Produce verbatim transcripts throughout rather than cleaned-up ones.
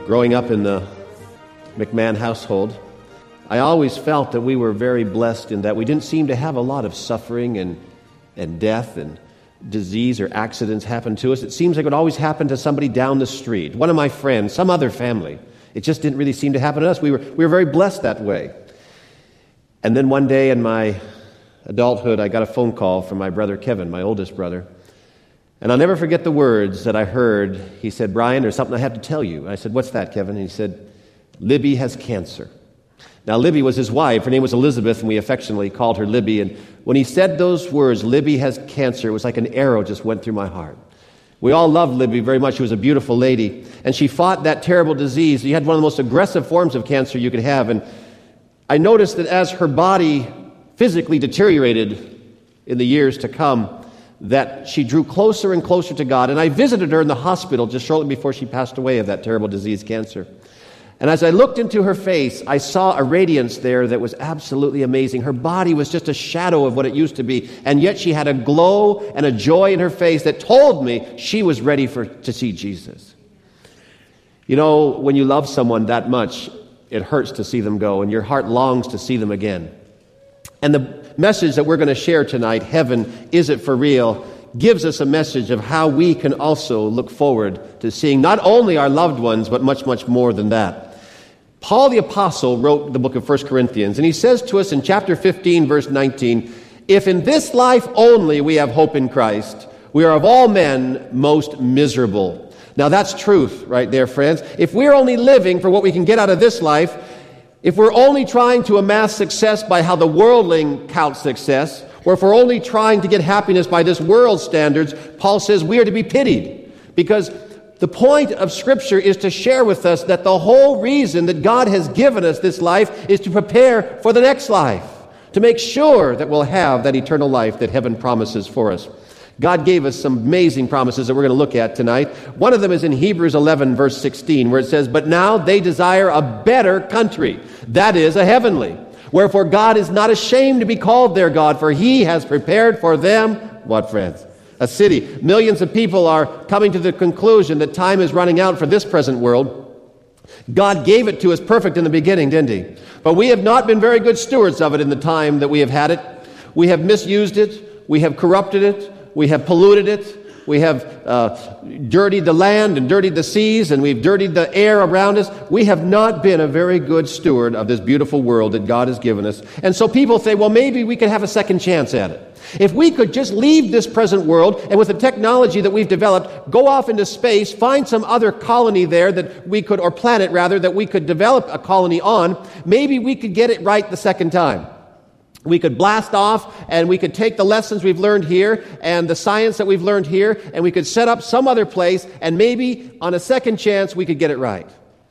Growing up in the McMahon household, I always felt that we were very blessed in that we didn't seem to have a lot of suffering and, and death and disease or accidents happen to us. It seems like it would always happen to somebody down the street, one of my friends, some other family. It just didn't really seem to happen to us. We were, we were very blessed that way. And then one day in my adulthood, I got a phone call from my brother Kevin, my oldest brother. And I'll never forget the words that I heard. He said, "Brian, there's something I have to tell you." I said, "What's that, Kevin?" And he said, "Libby has cancer." Now, Libby was his wife. Her name was Elizabeth, and we affectionately called her Libby. And when he said those words, "Libby has cancer," it was like an arrow just went through my heart. We all loved Libby very much. She was a beautiful lady. And she fought that terrible disease. She had one of the most aggressive forms of cancer you could have. And I noticed that as her body physically deteriorated in the years to come, that she drew closer and closer to God. And I visited her in the hospital just shortly before she passed away of that terrible disease, cancer. And as I looked into her face, I saw a radiance there that was absolutely amazing. Her body was just a shadow of what it used to be. And yet she had a glow and a joy in her face that told me she was ready for to see Jesus. You know, when you love someone that much, it hurts to see them go, and your heart longs to see them again. And the message that we're going to share tonight, Heaven, Is It For Real?, gives us a message of how we can also look forward to seeing not only our loved ones, but much, much more than that. Paul the Apostle wrote the book of First Corinthians, and he says to us in chapter fifteen, verse nineteen, "If in this life only we have hope in Christ, we are of all men most miserable." Now that's truth right there, friends. If we're only living for what we can get out of this life, if we're only trying to amass success by how the worldling counts success, or if we're only trying to get happiness by this world's standards, Paul says we are to be pitied. Because the point of Scripture is to share with us that the whole reason that God has given us this life is to prepare for the next life, to make sure that we'll have that eternal life that heaven promises for us. God gave us some amazing promises that we're going to look at tonight. One of them is in Hebrews eleven, verse sixteen, where it says, "But now they desire a better country, that is, a heavenly. Wherefore God is not ashamed to be called their God, for He has prepared for them," what, friends? "A city." Millions of people are coming to the conclusion that time is running out for this present world. God gave it to us perfect in the beginning, didn't He? But we have not been very good stewards of it in the time that we have had it. We have misused it. We have corrupted it. We have polluted it. We have uh, dirtied the land and dirtied the seas, and we've dirtied the air around us. We have not been a very good steward of this beautiful world that God has given us. And so people say, well, maybe we could have a second chance at it. If we could just leave this present world and with the technology that we've developed, go off into space, find some other colony there that we could, or planet rather, that we could develop a colony on, maybe we could get it right the second time. We could blast off and we could take the lessons we've learned here and the science that we've learned here, and we could set up some other place, and maybe on a second chance we could get it right.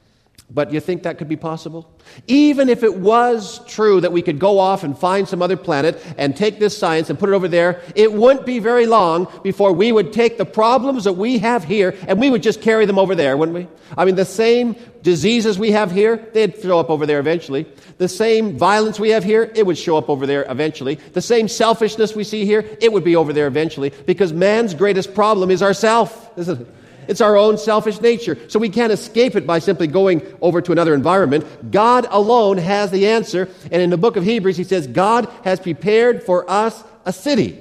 But you think that could be possible? Even if it was true that we could go off and find some other planet and take this science and put it over there, it wouldn't be very long before we would take the problems that we have here and we would just carry them over there, wouldn't we? I mean, the same diseases we have here, they'd show up over there eventually. The same violence we have here, it would show up over there eventually. The same selfishness we see here, it would be over there eventually, because man's greatest problem is ourself, isn't it? It's our own selfish nature. So we can't escape it by simply going over to another environment. God alone has the answer. And in the book of Hebrews, he says, God has prepared for us a city.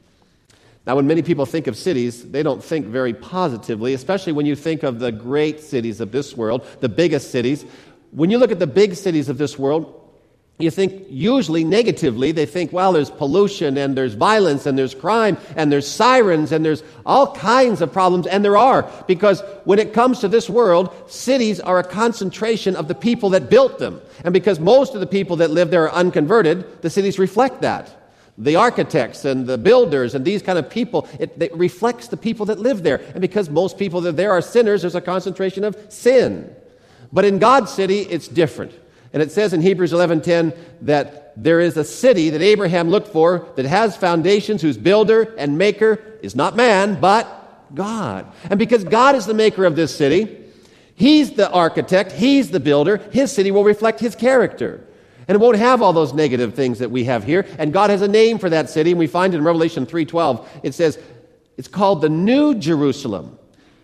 Now, when many people think of cities, they don't think very positively, especially when you think of the great cities of this world, the biggest cities. When you look at the big cities of this world, you think usually negatively. They think, well, there's pollution and there's violence and there's crime and there's sirens and there's all kinds of problems, and there are, because when it comes to this world, cities are a concentration of the people that built them. And because most of the people that live there are unconverted, the cities reflect that. The architects and the builders and these kind of people, it, it reflects the people that live there. And because most people that there are sinners, there's a concentration of sin. But in God's city, it's different. And it says in Hebrews eleven ten that there is a city that Abraham looked for that has foundations, whose builder and maker is not man, but God. And because God is the maker of this city, He's the architect, He's the builder, His city will reflect His character. And it won't have all those negative things that we have here. And God has a name for that city, and we find in Revelation three twelve, it says, it's called the New Jerusalem.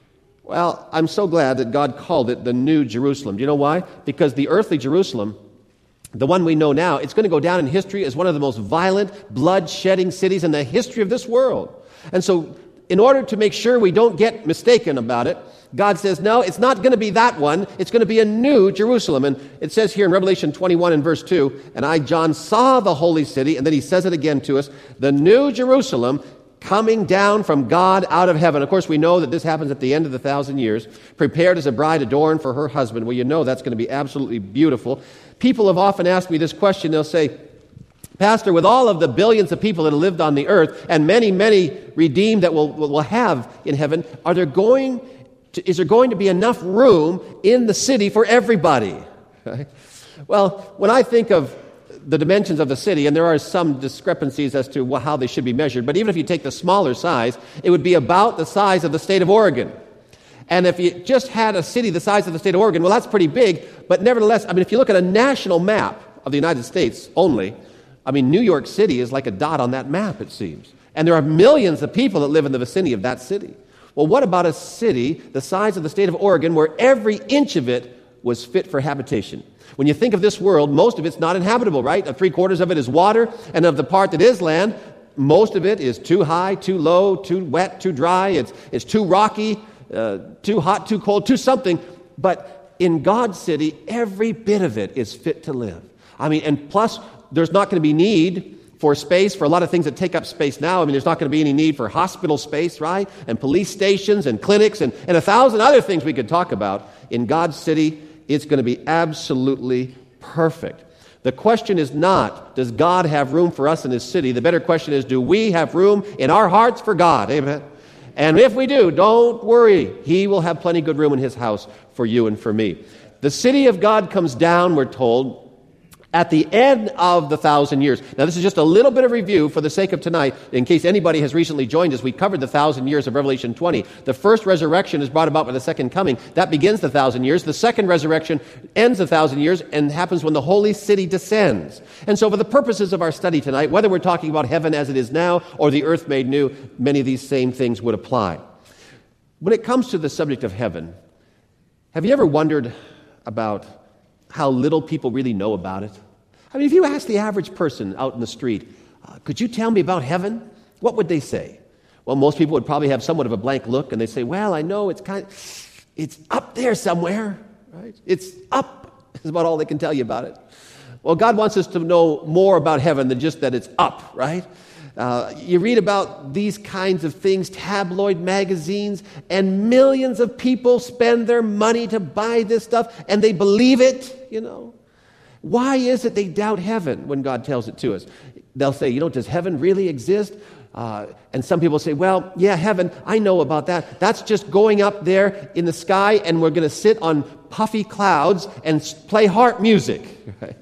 Well, I'm so glad that God called it the New Jerusalem. Do you know why? Because the earthly Jerusalem, the one we know now, it's going to go down in history as one of the most violent, blood-shedding cities in the history of this world. And so, in order to make sure we don't get mistaken about it, God says, no, it's not going to be that one. It's going to be a new Jerusalem. And it says here in Revelation twenty-one and verse two, and I, John, saw the holy city, and then he says it again to us, the new Jerusalem coming down from God out of heaven. Of course, we know that this happens at the end of the thousand years, prepared as a bride adorned for her husband. Well, you know that's going to be absolutely beautiful. People have often asked me this question. They'll say, Pastor, with all of the billions of people that have lived on the earth and many, many redeemed that we'll, we'll have in heaven, are there going to, is there going to be enough room in the city for everybody? Right? Well, when I think of the dimensions of the city, and there are some discrepancies as to how they should be measured, but even if you take the smaller size, it would be about the size of the state of Oregon. And if you just had a city the size of the state of Oregon, well, that's pretty big, but nevertheless, I mean, if you look at a national map of the United States only, I mean, New York City is like a dot on that map, it seems. And there are millions of people that live in the vicinity of that city. Well, what about a city the size of the state of Oregon where every inch of it was fit for habitation? When you think of this world, most of it's not inhabitable, right? Three quarters of it is water, and of the part that is land, most of it is too high, too low, too wet, too dry, it's, it's too rocky, uh, too hot, too cold, too something. But in God's city, every bit of it is fit to live. I mean, and plus, there's not going to be need for space for a lot of things that take up space now. I mean, there's not going to be any need for hospital space, right? And police stations and clinics and, and a thousand other things we could talk about. In God's city, it's going to be absolutely perfect. The question is not, does God have room for us in His city? The better question is, do we have room in our hearts for God? Amen. And if we do, don't worry. He will have plenty good room in His house for you and for me. The city of God comes down, we're told, at the end of the thousand years. Now, this is just a little bit of review for the sake of tonight. In case anybody has recently joined us, we covered the thousand years of Revelation twenty. The first resurrection is brought about by the second coming. That begins the thousand years. The second resurrection ends the thousand years and happens when the holy city descends. And so for the purposes of our study tonight, whether we're talking about heaven as it is now or the earth made new, many of these same things would apply. When it comes to the subject of heaven, have you ever wondered about how little people really know about it? I mean, if you ask the average person out in the street, uh, could you tell me about heaven? What would they say? Well, most people would probably have somewhat of a blank look, and they say, well, I know it's kind of, it's up there somewhere, right? It's up is about all they can tell you about it. Well, God wants us to know more about heaven than just that it's up, right? Uh, you read about these kinds of things, tabloid magazines, and millions of people spend their money to buy this stuff, and they believe it, you know. Why is it they doubt heaven when God tells it to us? They'll say, you know, does heaven really exist? Uh, and some people say, well, yeah, heaven, I know about that. That's just going up there in the sky, and we're going to sit on puffy clouds and play harp music. Right?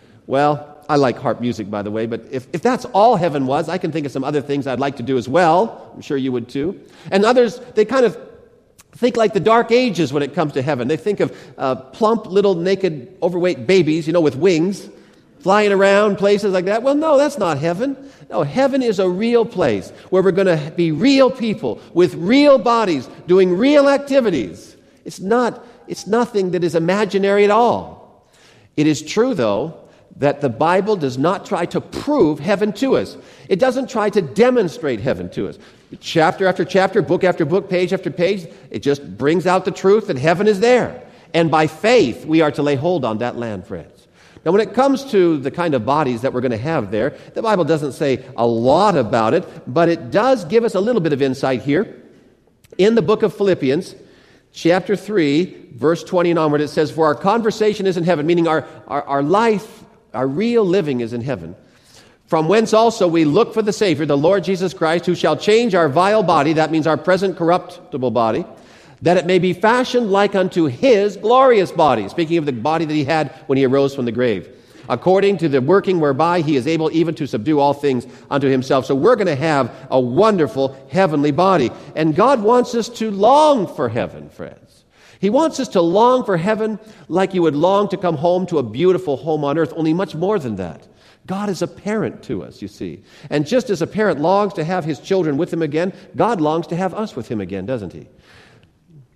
Well, I like harp music, by the way, but if, if that's all heaven was, I can think of some other things I'd like to do as well. I'm sure you would too. And others, they kind of think like the Dark Ages when it comes to heaven. They think of uh, plump, little, naked, overweight babies, you know, with wings, flying around places like that. Well, no, that's not heaven. No, heaven is a real place where we're going to be real people with real bodies doing real activities. It's not, it's nothing that is imaginary at all. It is true, though, that the Bible does not try to prove heaven to us. It doesn't try to demonstrate heaven to us. Chapter after chapter, book after book, page after page, it just brings out the truth that heaven is there. And by faith, we are to lay hold on that land, friends. Now, when it comes to the kind of bodies that we're going to have there, the Bible doesn't say a lot about it, but it does give us a little bit of insight here. In the book of Philippians, chapter three, verse twenty and onward, it says, for our conversation is in heaven, meaning our, our, our life, our real living is in heaven. From whence also we look for the Savior, the Lord Jesus Christ, who shall change our vile body, that means our present corruptible body, that it may be fashioned like unto His glorious body, speaking of the body that He had when He arose from the grave, according to the working whereby He is able even to subdue all things unto Himself. So we're going to have a wonderful heavenly body. And God wants us to long for heaven, friends. He wants us to long for heaven like you would long to come home to a beautiful home on earth, only much more than that. God is a parent to us, you see. And just as a parent longs to have his children with him again, God longs to have us with him again, doesn't he?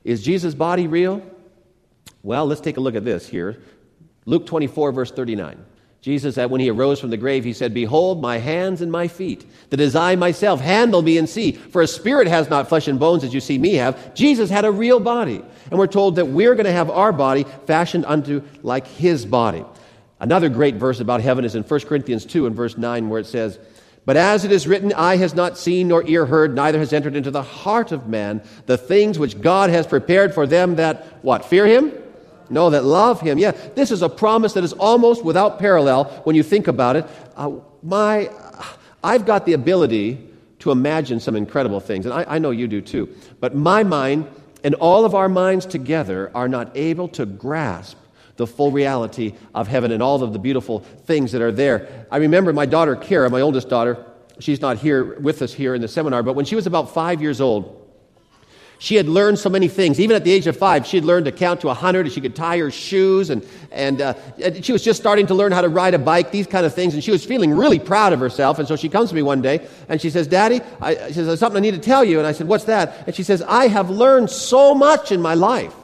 Is Jesus' body real? Well, let's take a look at this here. Luke twenty-four, verse thirty-nine. Jesus, when he arose from the grave, he said, "Behold, my hands and my feet, that is I myself, handle me and see. For a spirit has not flesh and bones as you see me have." Jesus had a real body. And we're told that we're going to have our body fashioned unto like his body. Another great verse about heaven is in First Corinthians two and verse nine, where it says, "But as it is written, eye has not seen nor ear heard, neither has entered into the heart of man the things which God has prepared for them that," what, fear him? No, that love him. Yeah, this is a promise that is almost without parallel when you think about it. Uh, my, I've got the ability to imagine some incredible things, and I, I know you do too. But my mind and all of our minds together are not able to grasp the full reality of heaven and all of the beautiful things that are there. I remember my daughter, Kara, my oldest daughter, she's not here with us here in the seminar, but when she was about five years old, she had learned so many things. Even at the age of five, she had learned to count to a hundred, and she could tie her shoes, and, and uh, she was just starting to learn how to ride a bike, these kind of things, and she was feeling really proud of herself. And so she comes to me one day, and she says, "Daddy," I, she says, "there's something I need to tell you." And I said, "What's that?" And she says, "I have learned so much in my life."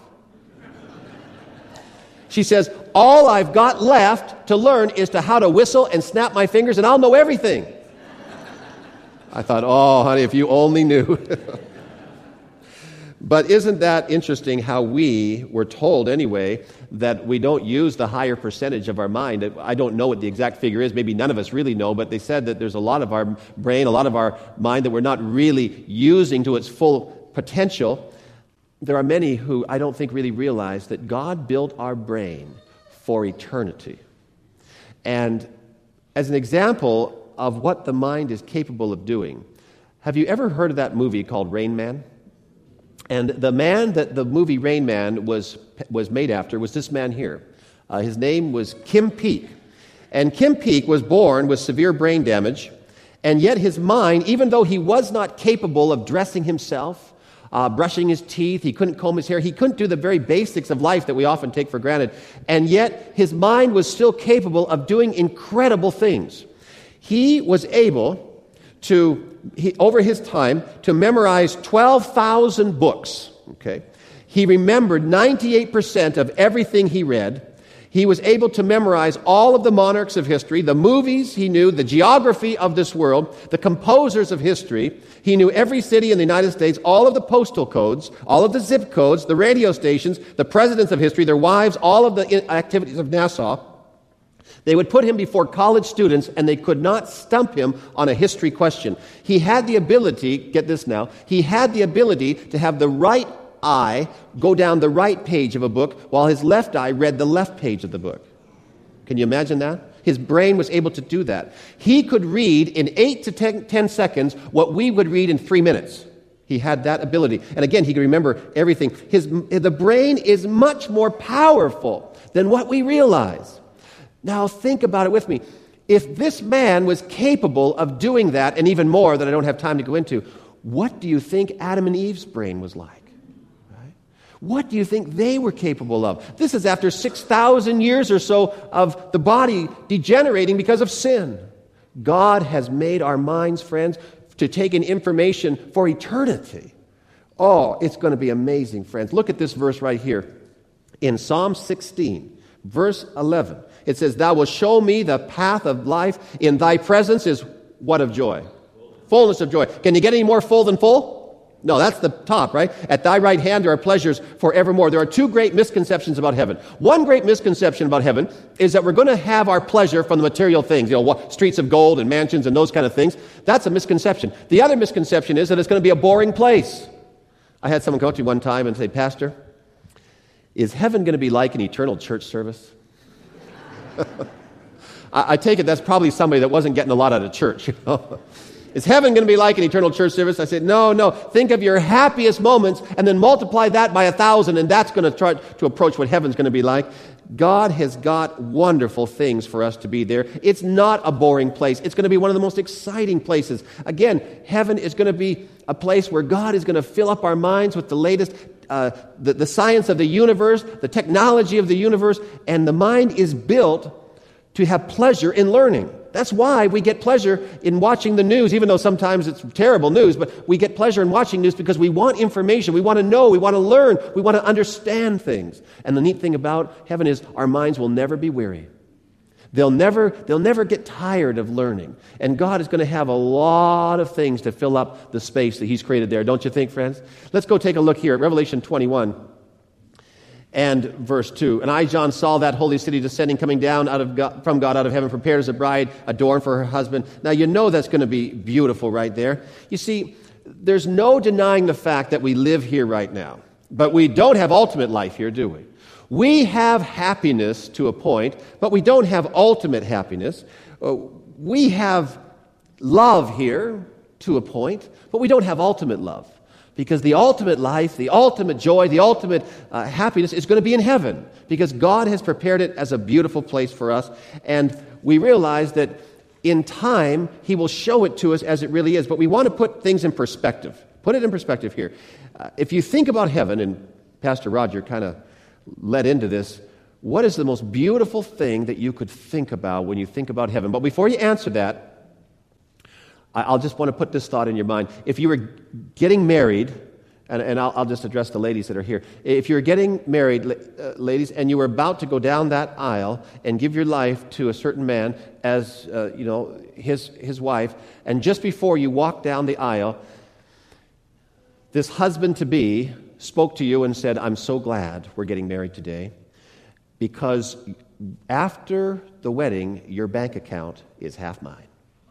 She says, "All I've got left to learn is to how to whistle and snap my fingers, and I'll know everything." I thought, oh, honey, if you only knew. But isn't that interesting how we were told anyway that we don't use the higher percentage of our mind? I don't know what the exact figure is. Maybe none of us really know, but they said that there's a lot of our brain, a lot of our mind that we're not really using to its full potential. There are many who I don't think really realize that God built our brain for eternity. And as an example of what the mind is capable of doing, have you ever heard of that movie called Rain Man? And the man that the movie Rain Man was was made after was this man here. Uh, his name was Kim Peek. And Kim Peek was born with severe brain damage, and yet his mind, even though he was not capable of dressing himself, uh, brushing his teeth, he couldn't comb his hair, he couldn't do the very basics of life that we often take for granted, and yet his mind was still capable of doing incredible things. He was able to, he, over his time, to memorize twelve thousand books. Okay, he remembered ninety-eight percent of everything he read. He was able to memorize all of the monarchs of history, the movies he knew, the geography of this world, the composers of history. He knew every city in the United States, all of the postal codes, all of the zip codes, the radio stations, the presidents of history, their wives, all of the activities of Nassau. They would put him before college students, and they could not stump him on a history question. He had the ability, get this now, he had the ability to have the right eye go down the right page of a book while his left eye read the left page of the book. Can you imagine that? His brain was able to do that. He could read in eight to ten, ten seconds what we would read in three minutes. He had that ability. And again, he could remember everything. His, the brain is much more powerful than what we realize. Now think about it with me. If this man was capable of doing that, and even more that I don't have time to go into, what do you think Adam and Eve's brain was like? Right? What do you think they were capable of? This is after six thousand years or so of the body degenerating because of sin. God has made our minds, friends, to take in information for eternity. Oh, it's going to be amazing, friends. Look at this verse right here. In Psalm sixteen, verse eleven. It says, "Thou wilt show me the path of life. In thy presence is" what of joy? Fullness of joy. Can you get any more full than full? No, that's the top, right? "At thy right hand there are pleasures forevermore." There are two great misconceptions about heaven. One great misconception about heaven is that we're going to have our pleasure from the material things, you know, streets of gold and mansions and those kind of things. That's a misconception. The other misconception is that it's going to be a boring place. I had someone come up to me one time and say, "Pastor, is heaven going to be like an eternal church service?" I, I take it that's probably somebody that wasn't getting a lot out of church. You know? Is heaven going to be like an eternal church service? I said, no, no. Think of your happiest moments and then multiply that by a thousand, and that's going to try to approach what heaven's going to be like. God has got wonderful things for us to be there. It's not a boring place. It's going to be one of the most exciting places. Again, heaven is going to be a place where God is going to fill up our minds with the latest Uh, the, the science of the universe, the technology of the universe, and the mind is built to have pleasure in learning. That's why we get pleasure in watching the news, even though sometimes it's terrible news, but we get pleasure in watching news because we want information, we want to know, we want to learn, we want to understand things. And the neat thing about heaven is our minds will never be weary. They'll never, they'll never get tired of learning. And God is going to have a lot of things to fill up the space that He's created there. Don't you think, friends? Let's go take a look here at Revelation twenty-one and verse two. And I, John, saw that holy city descending, coming down out of God, from God out of heaven, prepared as a bride, adorned for her husband. Now, you know that's going to be beautiful right there. You see, there's no denying the fact that we live here right now. But we don't have ultimate life here, do we? We have happiness to a point, but we don't have ultimate happiness. Uh, we have love here to a point, but we don't have ultimate love. Because the ultimate life, the ultimate joy, the ultimate uh, happiness is going to be in heaven. Because God has prepared it as a beautiful place for us. And we realize that in time, He will show it to us as it really is. But we want to put things in perspective. Put it in perspective here. Uh, if you think about heaven, and Pastor Roger kind of led into this, what is the most beautiful thing that you could think about when you think about heaven? But before you answer that, I'll just want to put this thought in your mind. If you were getting married, and, and I'll, I'll just address the ladies that are here. If you're getting married, uh, ladies, and you were about to go down that aisle and give your life to a certain man as, uh, you know, his his wife, and just before you walk down the aisle, this husband-to-be spoke to you and said, I'm so glad we're getting married today, because after the wedding, your bank account is half mine.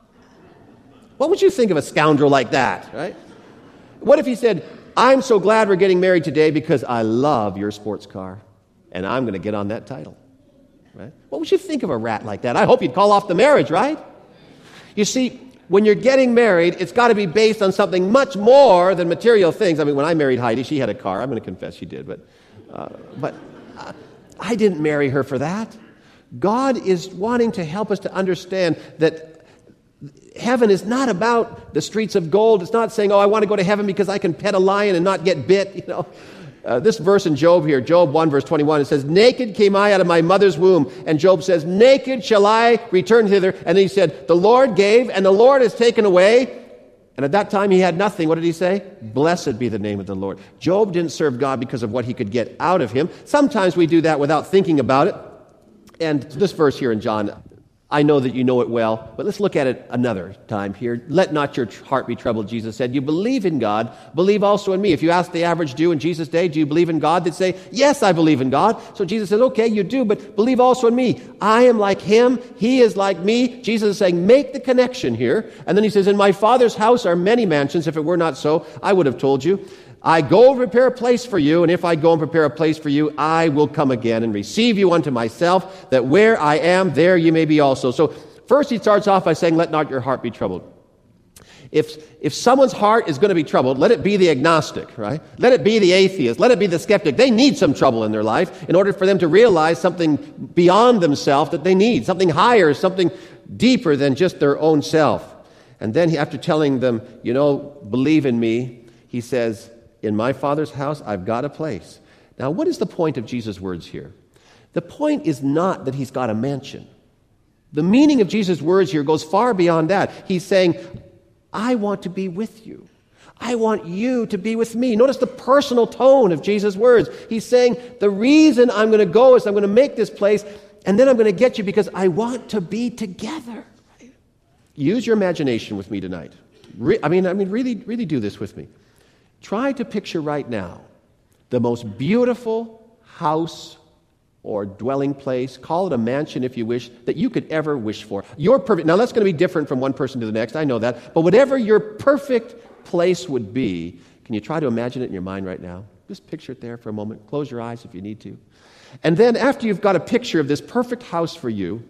What would you think of a scoundrel like that, right? What if he said, I'm so glad we're getting married today because I love your sports car, and I'm going to get on that title, right? What would you think of a rat like that? I hope you'd call off the marriage, right? You see, when you're getting married, it's got to be based on something much more than material things. I mean, when I married Heidi, she had a car. I'm going to confess she did, but, uh, but uh, I didn't marry her for that. God is wanting to help us to understand that heaven is not about the streets of gold. It's not saying, oh, I want to go to heaven because I can pet a lion and not get bit. You know, uh, this verse in Job here, Job one, verse twenty-one, it says, naked came I out of my mother's womb. And Job says, naked shall I return hither. And then he said, the Lord gave and the Lord has taken away. And at that time he had nothing. What did he say? Blessed be the name of the Lord. Job didn't serve God because of what he could get out of him. Sometimes we do that without thinking about it. And this verse here in John, I know that you know it well, but let's look at it another time here. Let not your heart be troubled, Jesus said. You believe in God, believe also in me. If you ask the average Jew in Jesus' day, do you believe in God? They'd say, yes, I believe in God. So Jesus says, okay, you do, but believe also in me. I am like him, he is like me. Jesus is saying, make the connection here. And then he says, in my Father's house are many mansions. If it were not so, I would have told you. I go and prepare a place for you, and if I go and prepare a place for you, I will come again and receive you unto myself, that where I am, there you may be also. So first he starts off by saying, let not your heart be troubled. If if someone's heart is going to be troubled, let it be the agnostic, right? Let it be the atheist. Let it be the skeptic. They need some trouble in their life in order for them to realize something beyond themselves that they need, something higher, something deeper than just their own self. And then he, after telling them, you know, believe in me, he says, in my Father's house, I've got a place. Now, what is the point of Jesus' words here? The point is not that he's got a mansion. The meaning of Jesus' words here goes far beyond that. He's saying, I want to be with you. I want you to be with me. Notice the personal tone of Jesus' words. He's saying, the reason I'm going to go is I'm going to make this place, and then I'm going to get you because I want to be together. Use your imagination with me tonight. Re- I mean, I mean, really, really do this with me. Try to picture right now the most beautiful house or dwelling place, call it a mansion if you wish, that you could ever wish for. Your perfect, now that's going to be different from one person to the next, I know that, but whatever your perfect place would be, can you try to imagine it in your mind right now? Just picture it there for a moment. Close your eyes if you need to. And then after you've got a picture of this perfect house for you,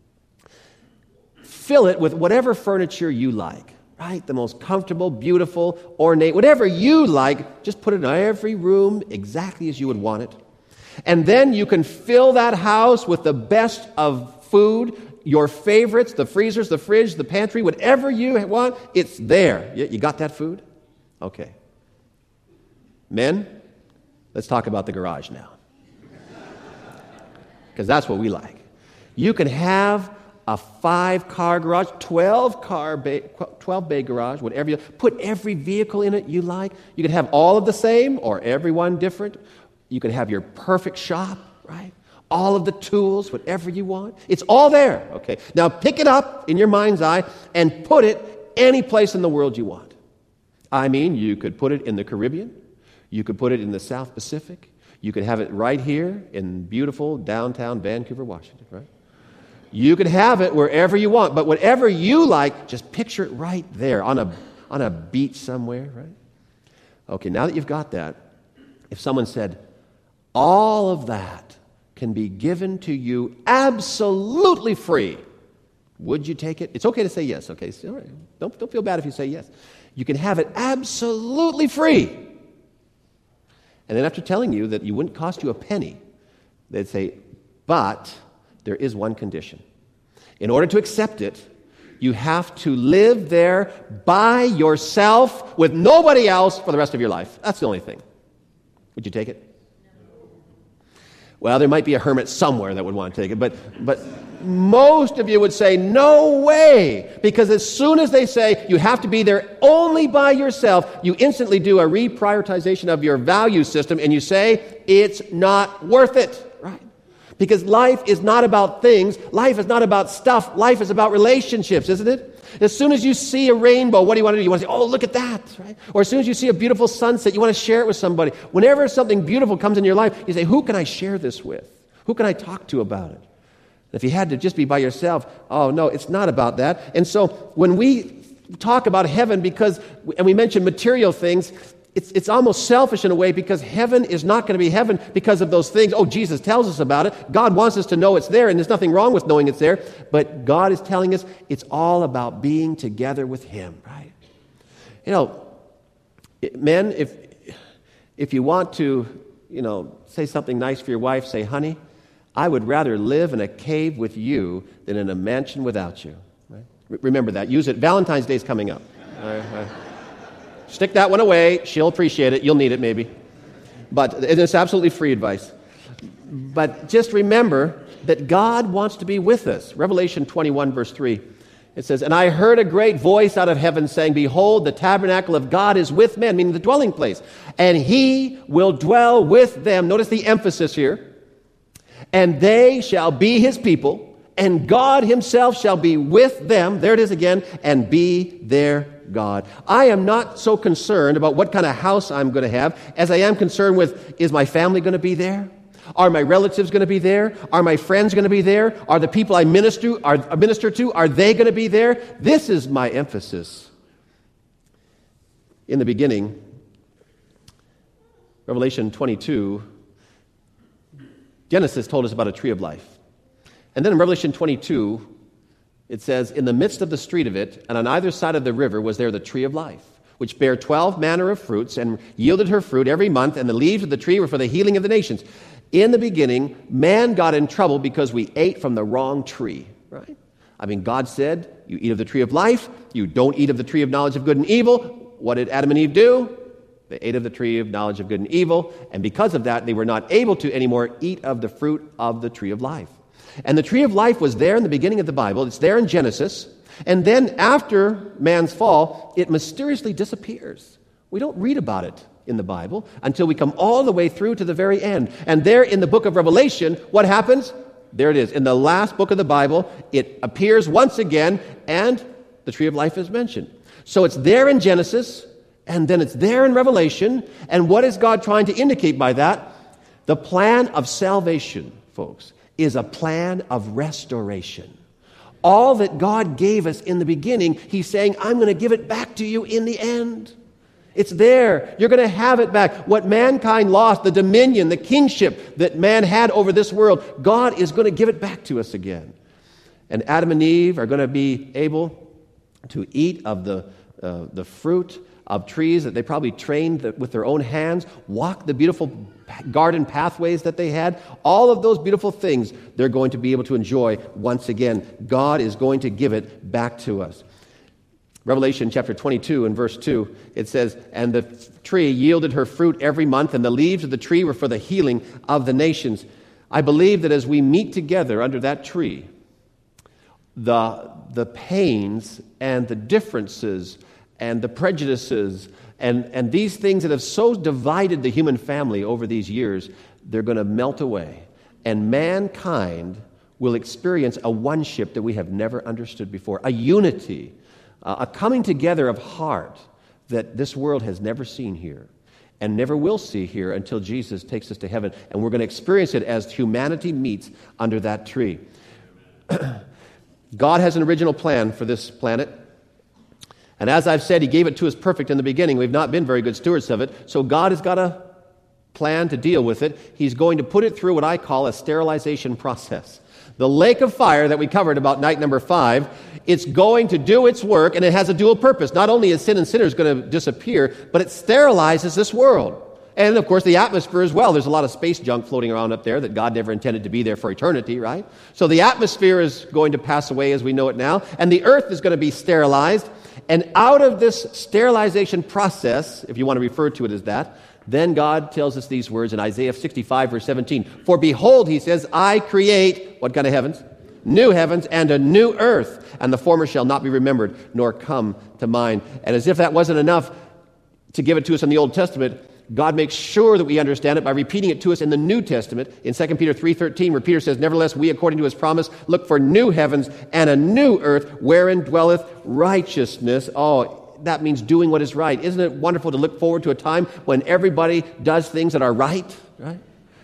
fill it with whatever furniture you like. Right? The most comfortable, beautiful, ornate, whatever you like, just put it in every room exactly as you would want it. And then you can fill that house with the best of food, your favorites, the freezers, the fridge, the pantry, whatever you want, it's there. You got that food? Okay. Men, let's talk about the garage now. Because that's what we like. You can have a five-car garage, twelve-car, bay, twelve-bay garage, whatever you put every vehicle in it you like. You could have all of the same or every one different. You could have your perfect shop, right? All of the tools, whatever you want. It's all there, okay? Now pick it up in your mind's eye and put it any place in the world you want. I mean, you could put it in the Caribbean. You could put it in the South Pacific. You could have it right here in beautiful downtown Vancouver, Washington, right? You could have it wherever you want, but whatever you like, just picture it right there on a on a beach somewhere, right? Okay, now that you've got that, if someone said, all of that can be given to you absolutely free, would you take it? It's okay to say yes, okay? So, all right. Don't, don't feel bad if you say yes. You can have it absolutely free. And then after telling you that it wouldn't cost you a penny, they'd say, but there is one condition. In order to accept it, you have to live there by yourself with nobody else for the rest of your life. That's the only thing. Would you take it? Well, there might be a hermit somewhere that would want to take it, but but most of you would say, no way, because as soon as they say you have to be there only by yourself, you instantly do a reprioritization of your value system, and you say, it's not worth it, right? Because life is not about things, life is not about stuff, life is about relationships, isn't it? As soon as you see a rainbow, what do you want to do? You want to say, oh, look at that, right? Or as soon as you see a beautiful sunset, you want to share it with somebody. Whenever something beautiful comes in your life, you say, who can I share this with? Who can I talk to about it? If you had to just be by yourself, oh, no, it's not about that. And so when we talk about heaven, because, and we mention material things, it's, it's almost selfish in a way, because heaven is not going to be heaven because of those things. Oh, Jesus tells us about it. God wants us to know it's there, and there's nothing wrong with knowing it's there. But God is telling us it's all about being together with Him, right? You know, men, if if you want to, you know, say something nice for your wife, say, honey, I would rather live in a cave with you than in a mansion without you. Right? Remember that. Use it. Valentine's Day is coming up. All right, all right. Stick that one away. She'll appreciate it. You'll need it maybe. But it's absolutely free advice. But just remember that God wants to be with us. Revelation twenty-one, verse three. It says, and I heard a great voice out of heaven saying, behold, the tabernacle of God is with men, meaning the dwelling place. And He will dwell with them. Notice the emphasis here. And they shall be His people, and God Himself shall be with them. There it is again. And be their God. I am not so concerned about what kind of house I'm going to have as I am concerned with, is my family going to be there? Are my relatives going to be there? Are my friends going to be there? Are the people I minister, are, minister to, are they going to be there? This is my emphasis. In the beginning, Revelation twenty-two, Genesis told us about a tree of life. And then in Revelation twenty-two, it says, in the midst of the street of it, and on either side of the river was there the tree of life, which bare twelve manner of fruits, and yielded her fruit every month, and the leaves of the tree were for the healing of the nations. In the beginning, man got in trouble because we ate from the wrong tree, right? I mean, God said, you eat of the tree of life, you don't eat of the tree of knowledge of good and evil. What did Adam and Eve do? They ate of the tree of knowledge of good and evil, and because of that, they were not able to anymore eat of the fruit of the tree of life. And the tree of life was there in the beginning of the Bible. It's there in Genesis. And then after man's fall, it mysteriously disappears. We don't read about it in the Bible until we come all the way through to the very end. And there in the book of Revelation, what happens? There it is. In the last book of the Bible, it appears once again, and the tree of life is mentioned. So it's there in Genesis, and then it's there in Revelation. And what is God trying to indicate by that? The plan of salvation, folks, is a plan of restoration. All that God gave us in the beginning, He's saying, I'm going to give it back to you in the end. It's there. You're going to have it back. What mankind lost, the dominion, the kingship that man had over this world, God is going to give it back to us again. And Adam and Eve are going to be able to eat of the, uh, the fruit of trees that they probably trained with their own hands, walk the beautiful garden pathways that they had. All of those beautiful things they're going to be able to enjoy once again. God is going to give it back to us. Revelation chapter twenty-two and verse two, it says, and the tree yielded her fruit every month, and the leaves of the tree were for the healing of the nations. I believe that as we meet together under that tree, the, the pains and the differences and the prejudices and, and these things that have so divided the human family over these years, they're going to melt away. And mankind will experience a one-ship that we have never understood before, a unity, uh, a coming together of heart that this world has never seen here and never will see here until Jesus takes us to heaven. And we're going to experience it as humanity meets under that tree. God has an original plan for this planet. And as I've said, He gave it to us perfect in the beginning. We've not been very good stewards of it. So God has got a plan to deal with it. He's going to put it through what I call a sterilization process. The lake of fire that we covered about night number five, it's going to do its work, and it has a dual purpose. Not only is sin and sinners going to disappear, but it sterilizes this world. And, of course, the atmosphere as well. There's a lot of space junk floating around up there that God never intended to be there for eternity, right? So the atmosphere is going to pass away as we know it now, and the earth is going to be sterilized. And out of this sterilization process, if you want to refer to it as that, then God tells us these words in Isaiah sixty-five, verse seventeen. For behold, He says, I create, what kind of heavens? New heavens and a new earth, and the former shall not be remembered, nor come to mind. And as if that wasn't enough to give it to us in the Old Testament, God makes sure that we understand it by repeating it to us in the New Testament. In Second Peter three thirteen, where Peter says, nevertheless, we, according to His promise, look for new heavens and a new earth, wherein dwelleth righteousness. Oh, that means doing what is right. Isn't it wonderful to look forward to a time when everybody does things that are right? Right?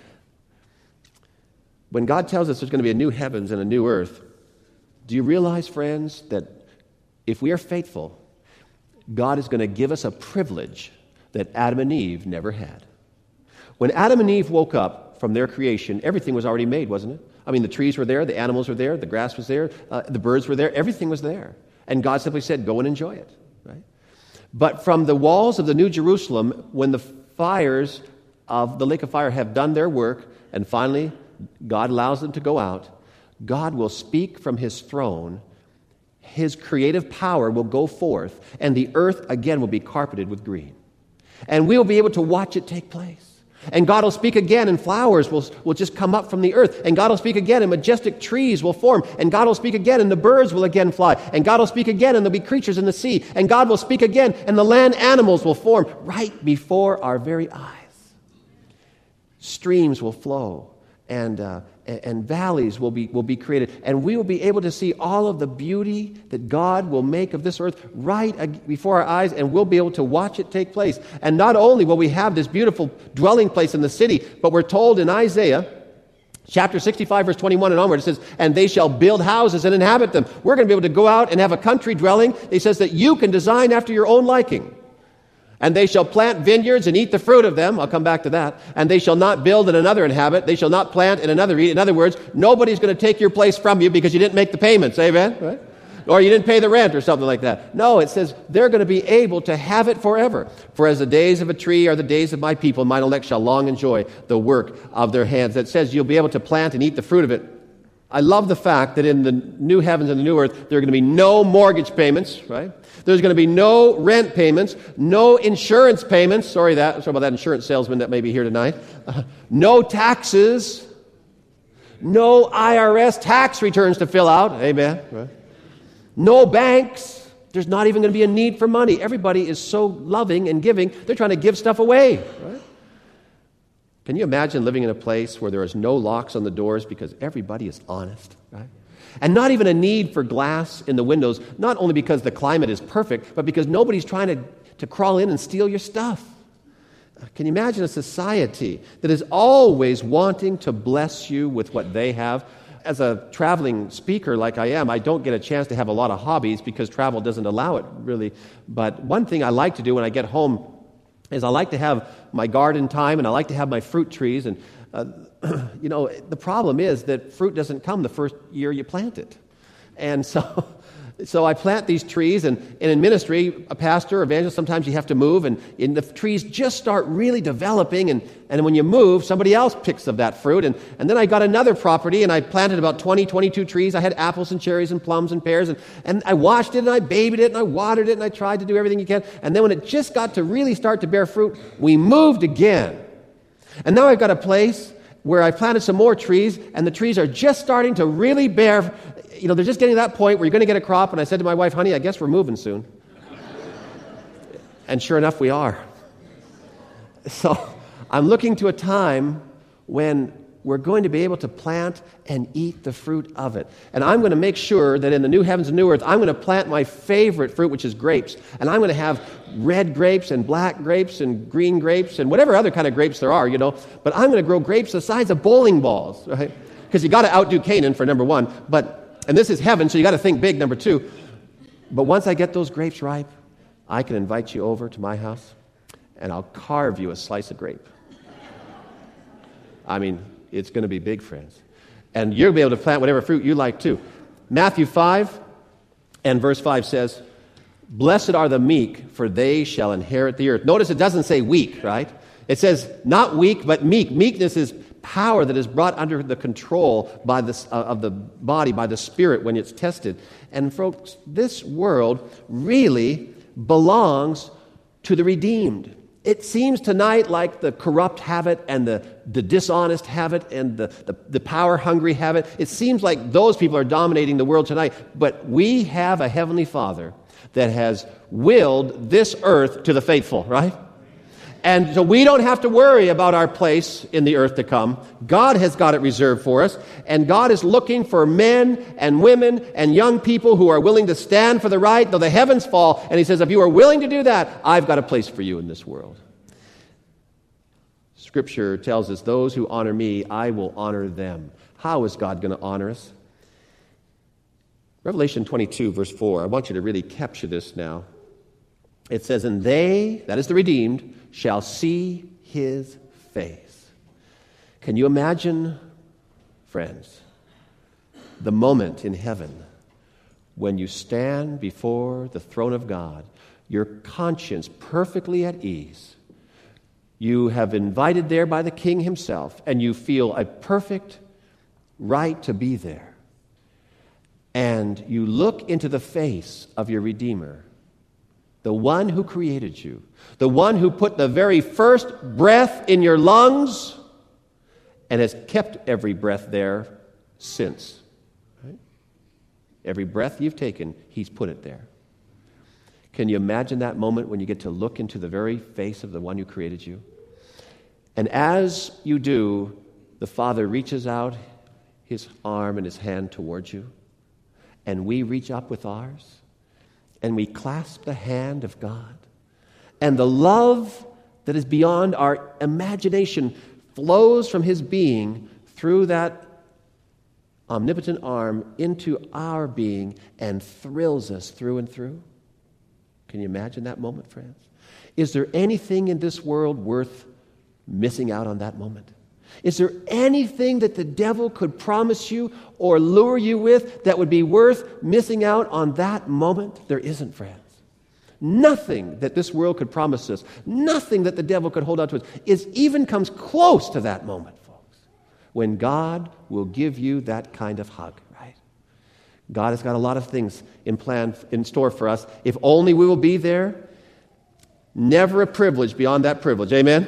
When God tells us there's going to be a new heavens and a new earth, do you realize, friends, that if we are faithful, God is going to give us a privilege that Adam and Eve never had. When Adam and Eve woke up from their creation, everything was already made, wasn't it? I mean, the trees were there, the animals were there, the grass was there, uh, the birds were there, everything was there. And God simply said, go and enjoy it. Right? But from the walls of the New Jerusalem, when the fires of the lake of fire have done their work, and finally God allows them to go out, God will speak from His throne. His creative power will go forth, and the earth again will be carpeted with green. And we'll be able to watch it take place. And God will speak again, and flowers will, will just come up from the earth. And God will speak again, and majestic trees will form. And God will speak again, and the birds will again fly. And God will speak again, and there'll be creatures in the sea. And God will speak again, and the land animals will form right before our very eyes. Streams will flow, and uh, and valleys will be will be created, and we will be able to see all of the beauty that God will make of this earth right before our eyes, and we'll be able to watch it take place. And not only will we have this beautiful dwelling place in the city, but we're told in Isaiah chapter sixty-five, verse twenty-one and onward, it says, and they shall build houses and inhabit them. We're going to be able to go out and have a country dwelling. It says that you can design after your own liking. And they shall plant vineyards and eat the fruit of them. I'll come back to that. And they shall not build and another inhabit. They shall not plant and another eat. In other words, nobody's going to take your place from you because you didn't make the payments. Amen? Right? Or you didn't pay the rent or something like that. No, it says they're going to be able to have it forever. For as the days of a tree are the days of my people, mine elect shall long enjoy the work of their hands. That says you'll be able to plant and eat the fruit of it. I love the fact that in the new heavens and the new earth, there are going to be no mortgage payments, right? There's going to be no rent payments, no insurance payments. Sorry that, sorry about that insurance salesman that may be here tonight. Uh, no taxes, no I R S tax returns to fill out. Amen. Right? No banks. There's not even going to be a need for money. Everybody is so loving and giving, they're trying to give stuff away, right? Can you imagine living in a place where there is no locks on the doors because everybody is honest, right? And not even a need for glass in the windows, not only because the climate is perfect, but because nobody's trying to, to crawl in and steal your stuff. Can you imagine a society that is always wanting to bless you with what they have? As a traveling speaker like I am, I don't get a chance to have a lot of hobbies because travel doesn't allow it, really. But one thing I like to do when I get home is I like to have my garden time, and I like to have my fruit trees. And, uh, you know, the problem is that fruit doesn't come the first year you plant it. And so so I plant these trees, and, and in ministry, a pastor, evangelist, sometimes you have to move, and, and the trees just start really developing, and, and when you move, somebody else picks of that fruit. And, and then I got another property, and I planted about twenty, twenty-two trees. I had apples and cherries and plums and pears, and, and I watched it, and I babied it, and I watered it, and I tried to do everything you can. And then when it just got to really start to bear fruit, we moved again. And now I've got a place, where I planted some more trees, and the trees are just starting to really bear. You know, they're just getting to that point where you're going to get a crop. And I said to my wife, honey, I guess we're moving soon. And sure enough, we are. So I'm looking to a time when we're going to be able to plant and eat the fruit of it. And I'm going to make sure that in the new heavens and new earth, I'm going to plant my favorite fruit, which is grapes. And I'm going to have red grapes and black grapes and green grapes and whatever other kind of grapes there are, you know. But I'm going to grow grapes the size of bowling balls, right? Because you got to outdo Canaan for number one. But, and this is heaven, so you got to think big, number two. But once I get those grapes ripe, I can invite you over to my house, and I'll carve you a slice of grape. I mean, it's going to be big, friends. And you'll be able to plant whatever fruit you like, too. Matthew five and verse five says, blessed are the meek, for they shall inherit the earth. Notice it doesn't say weak, right? It says not weak, but meek. Meekness is power that is brought under the control by the, uh, of the body, by the Spirit when it's tested. And folks, this world really belongs to the redeemed. It seems tonight like the corrupt have it and the, the dishonest have it and the, the, the power-hungry have it. It seems like those people are dominating the world tonight. But we have a Heavenly Father that has willed this earth to the faithful, right? And so we don't have to worry about our place in the earth to come. God has got it reserved for us. And God is looking for men and women and young people who are willing to stand for the right, though the heavens fall. And He says, if you are willing to do that, I've got a place for you in this world. Scripture tells us, those who honor me, I will honor them. How is God going to honor us? Revelation twenty-two, verse four. I want you to really capture this now. It says, and they, that is the redeemed, shall see His face. Can you imagine, friends, the moment in heaven when you stand before the throne of God, your conscience perfectly at ease, you have invited there by the King Himself, and you feel a perfect right to be there, and you look into the face of your Redeemer, the one who created you, the one who put the very first breath in your lungs and has kept every breath there since. Right? Every breath you've taken, He's put it there. Can you imagine that moment when you get to look into the very face of the one who created you? And as you do, the Father reaches out His arm and His hand towards you, and we reach up with ours. And we clasp the hand of God. And the love that is beyond our imagination flows from His being through that omnipotent arm into our being and thrills us through and through. Can you imagine that moment, friends? Is there anything in this world worth missing out on that moment? Is there anything that the devil could promise you or lure you with that would be worth missing out on that moment? There isn't, friends. Nothing that this world could promise us, nothing that the devil could hold out to us, is even comes close to that moment, folks, when God will give you that kind of hug, right? God has got a lot of things in plan, in store for us. If only we will be there, never a privilege beyond that privilege. Amen?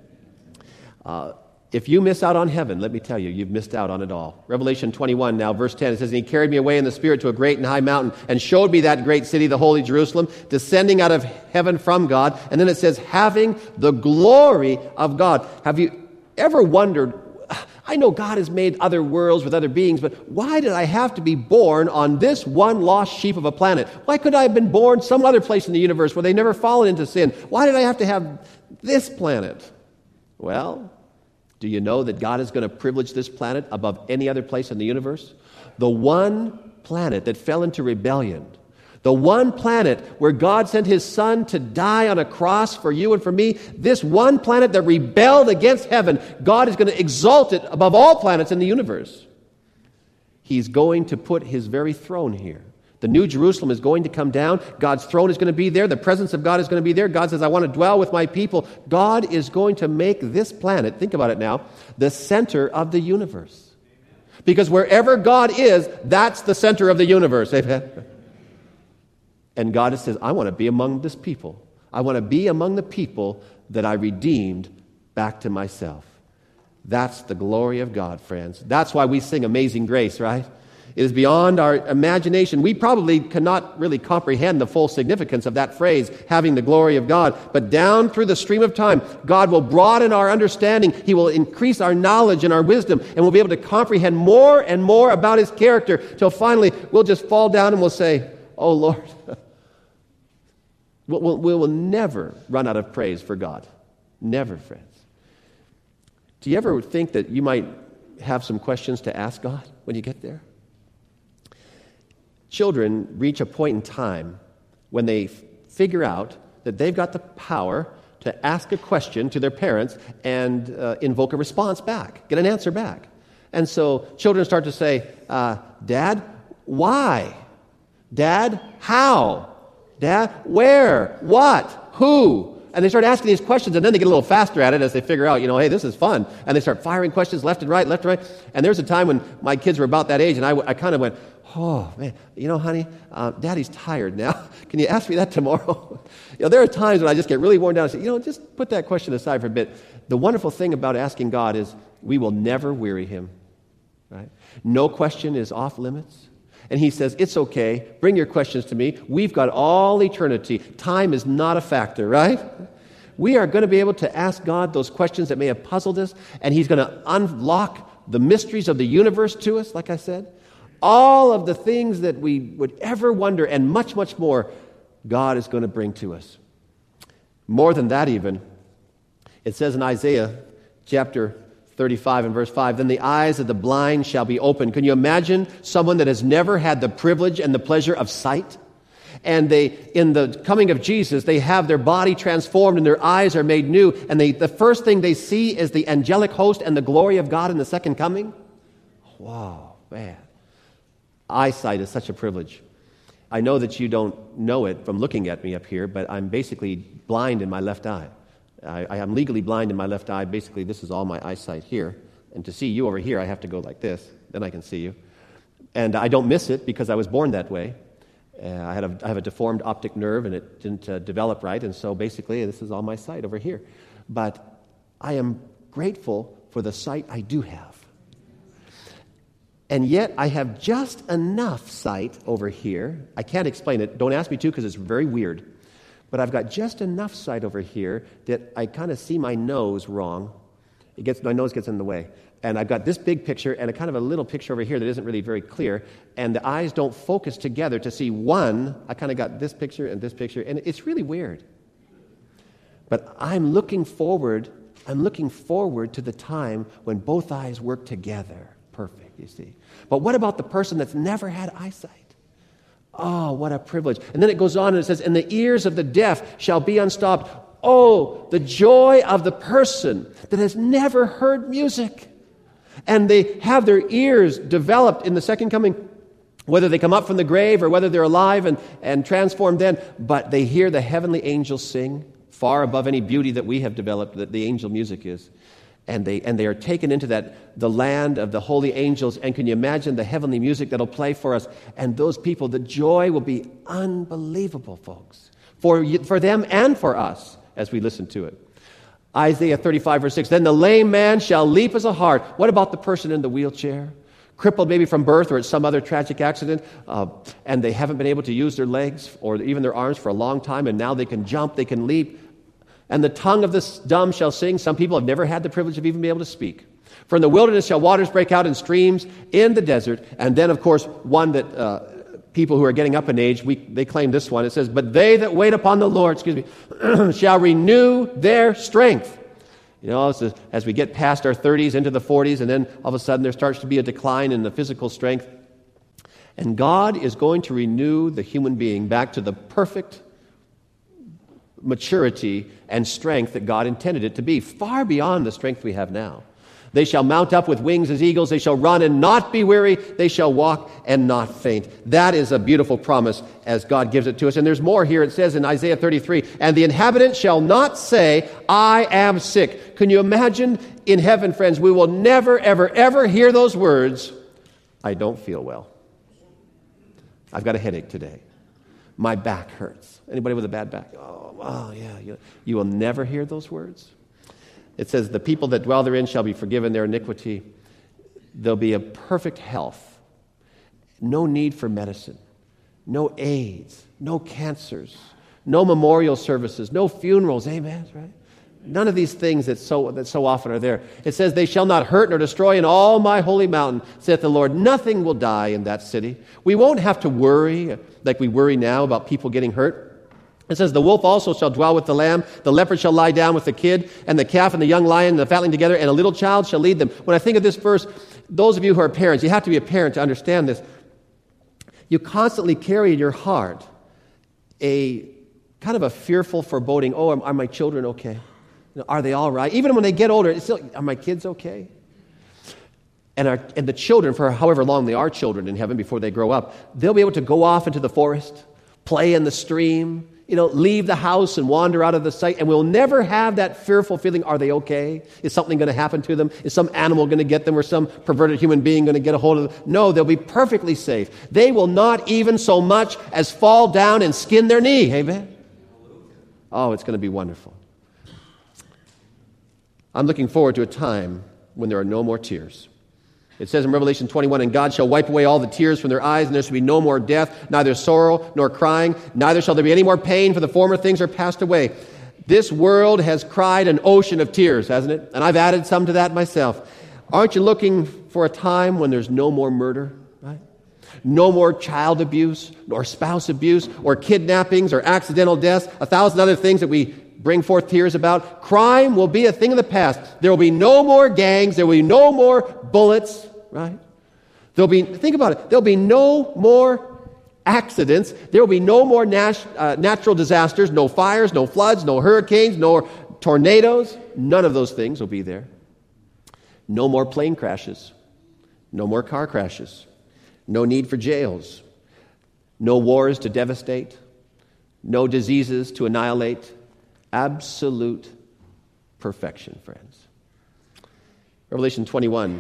Uh, If you miss out on heaven, let me tell you, you've missed out on it all. Revelation twenty-one now, verse ten, it says, and He carried me away in the Spirit to a great and high mountain and showed me that great city, the holy Jerusalem, descending out of heaven from God. And then it says, having the glory of God. Have you ever wondered, I know God has made other worlds with other beings, but why did I have to be born on this one lost sheep of a planet? Why couldn't I have been born some other place in the universe where they never fallen into sin? Why did I have to have this planet? Well, do you know that God is going to privilege this planet above any other place in the universe? The one planet that fell into rebellion, the one planet where God sent His Son to die on a cross for you and for me, this one planet that rebelled against heaven, God is going to exalt it above all planets in the universe. He's going to put His very throne here. The new Jerusalem is going to come down. God's throne is going to be there. The presence of God is going to be there. God says, I want to dwell with my people. God is going to make this planet, think about it now, the center of the universe. Because wherever God is, that's the center of the universe. Amen? And God says, I want to be among this people. I want to be among the people that I redeemed back to myself. That's the glory of God, friends. That's why we sing Amazing Grace, right? It is beyond our imagination. We probably cannot really comprehend the full significance of that phrase, having the glory of God. But down through the stream of time, God will broaden our understanding. He will increase our knowledge and our wisdom, and we'll be able to comprehend more and more about His character till finally we'll just fall down and we'll say, oh, Lord. we'll, we'll, we will never run out of praise for God. Never, friends. Do you ever think that you might have some questions to ask God when you get there? Children reach a point in time when they f- figure out that they've got the power to ask a question to their parents and uh, invoke a response back, get an answer back. And so children start to say, uh, Dad, why? Dad, how? Dad, where? What? Who? And they start asking these questions, and then they get a little faster at it as they figure out, you know, hey, this is fun. And they start firing questions left and right, left and right. And there's a time when my kids were about that age, and I, I kind of went, oh, man, you know, honey, uh, Daddy's tired now. Can you ask me that tomorrow? you know, there are times when I just get really worn down and say, you know, just put that question aside for a bit. The wonderful thing about asking God is we will never weary Him, right? No question is off limits. And He says, it's okay. Bring your questions to me. We've got all eternity. Time is not a factor, right? We are going to be able to ask God those questions that may have puzzled us, and He's going to unlock the mysteries of the universe to us, like I said. All of the things that we would ever wonder, and much, much more, God is going to bring to us. More than that even, it says in Isaiah chapter thirty-five and verse five, then the eyes of the blind shall be opened. Can you imagine someone that has never had the privilege and the pleasure of sight? And they, in the coming of Jesus, they have their body transformed and their eyes are made new. And they, the first thing they see is the angelic host and the glory of God in the second coming. Wow, man. Eyesight is such a privilege. I know that you don't know it from looking at me up here, but I'm basically blind in my left eye. I, I am legally blind in my left eye. Basically, this is all my eyesight here. And to see you over here, I have to go like this. Then I can see you. And I don't miss it because I was born that way. Uh, I, had a, I have a deformed optic nerve, and it didn't uh, develop right. And so basically, this is all my sight over here. But I am grateful for the sight I do have. And yet, I have just enough sight over here. I can't explain it. Don't ask me to because it's very weird. But I've got just enough sight over here that I kind of see my nose wrong. It gets my nose gets in the way. And I've got this big picture and a kind of a little picture over here that isn't really very clear. And the eyes don't focus together to see one. I kind of got this picture and this picture. And it's really weird. But I'm looking forward, I'm looking forward to the time when both eyes work together. Perfect, you see. But what about the person that's never had eyesight? Oh, what a privilege. And then it goes on and it says, and the ears of the deaf shall be unstopped. Oh, the joy of the person that has never heard music. And they have their ears developed in the second coming, whether they come up from the grave or whether they're alive and, and transformed then. But they hear the heavenly angels sing far above any beauty that we have developed, that the angel music is. And they and they are taken into that the land of the holy angels. And can you imagine the heavenly music that'll play for us? And those people, the joy will be unbelievable, folks, for for them and for us as we listen to it. Isaiah thirty-five, verse six. Then the lame man shall leap as a hart. What about the person in the wheelchair, crippled maybe from birth or at some other tragic accident, uh, and they haven't been able to use their legs or even their arms for a long time, and now they can jump, they can leap. And the tongue of the dumb shall sing. Some people have never had the privilege of even being able to speak. For in the wilderness shall waters break out in streams in the desert. And then, of course, one that uh, people who are getting up in age, we, they claim this one. It says, but they that wait upon the Lord, excuse me, shall renew their strength. You know, as, as we get past our thirties into the forties, and then all of a sudden there starts to be a decline in the physical strength. And God is going to renew the human being back to the perfect maturity and strength that God intended it to be, far beyond the strength we have now. They shall mount up with wings as eagles. They shall run and not be weary. They shall walk and not faint. That is a beautiful promise as God gives it to us. And there's more here. It says in Isaiah thirty-three, and the inhabitant shall not say, I am sick. Can you imagine in heaven, friends, we will never, ever, ever hear those words, I don't feel well. I've got a headache today. My back hurts. Anybody with a bad back? Oh, oh yeah. You, you will never hear those words. It says, the people that dwell therein shall be forgiven their iniquity. There'll be a perfect health. No need for medicine. No AIDS. No cancers. No memorial services. No funerals. Amen, right? None of these things that so that so often are there. It says, they shall not hurt nor destroy in all my holy mountain, saith the Lord. Nothing will die in that city. We won't have to worry like we worry now about people getting hurt. It says, the wolf also shall dwell with the lamb, the leopard shall lie down with the kid, and the calf and the young lion and the fatling together, and a little child shall lead them. When I think of this verse, those of you who are parents, you have to be a parent to understand this. You constantly carry in your heart a kind of a fearful foreboding, oh, are, are my children okay? You know, are they all right? Even when they get older, it's still, are my kids okay? And, our, and the children, for however long they are children in heaven before they grow up, they'll be able to go off into the forest, play in the stream, you know, leave the house and wander out of the sight, and we'll never have that fearful feeling, are they okay? Is something going to happen to them? Is some animal going to get them or some perverted human being going to get a hold of them? No, they'll be perfectly safe. They will not even so much as fall down and skin their knee. Amen? Oh, it's going to be wonderful. I'm looking forward to a time when there are no more tears. It says in Revelation twenty-one, and God shall wipe away all the tears from their eyes, and there shall be no more death, neither sorrow nor crying, neither shall there be any more pain, for the former things are passed away. This world has cried an ocean of tears, hasn't it? And I've added some to that myself. Aren't you looking for a time when there's no more murder, right? No more child abuse, or spouse abuse, or kidnappings, or accidental deaths, a thousand other things that we bring forth tears about. Crime will be a thing of the past. There will be no more gangs. There will be no more bullets, right? There'll be, think about it, there'll be no more accidents. There will be no more nat- uh, natural disasters, no fires, no floods, no hurricanes, no tornadoes. None of those things will be there. No more plane crashes. No more car crashes. No need for jails. No wars to devastate. No diseases to annihilate. Absolute perfection, friends. Revelation twenty-one,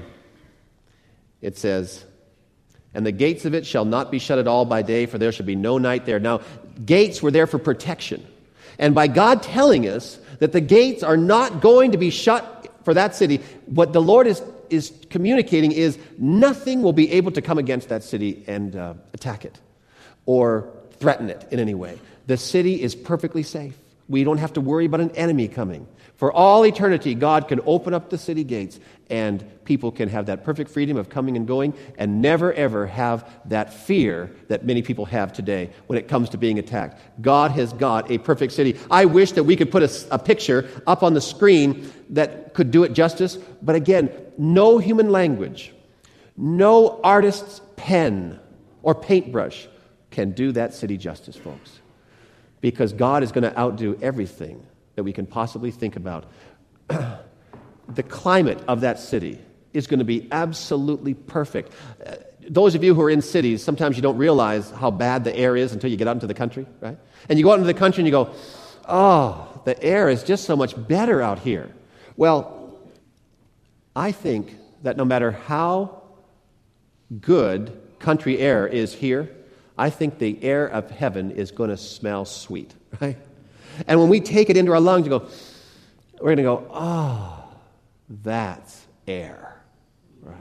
it says, and the gates of it shall not be shut at all by day, for there shall be no night there. Now, gates were there for protection. And by God telling us that the gates are not going to be shut for that city, what the Lord is, is communicating is nothing will be able to come against that city and uh, attack it or threaten it in any way. The city is perfectly safe. We don't have to worry about an enemy coming. For all eternity, God can open up the city gates and people can have that perfect freedom of coming and going and never, ever have that fear that many people have today when it comes to being attacked. God has got a perfect city. I wish that we could put a, a picture up on the screen that could do it justice, but again, no human language, no artist's pen or paintbrush can do that city justice, folks. Because God is going to outdo everything that we can possibly think about. The climate of that city is going to be absolutely perfect. Uh, those of you who are in cities, sometimes you don't realize how bad the air is until you get out into the country, right? And you go out into the country and you go, oh, the air is just so much better out here. Well, I think that no matter how good country air is here, I think the air of heaven is going to smell sweet, right? And when we take it into our lungs, you go, we're going to go, oh, that's air, right?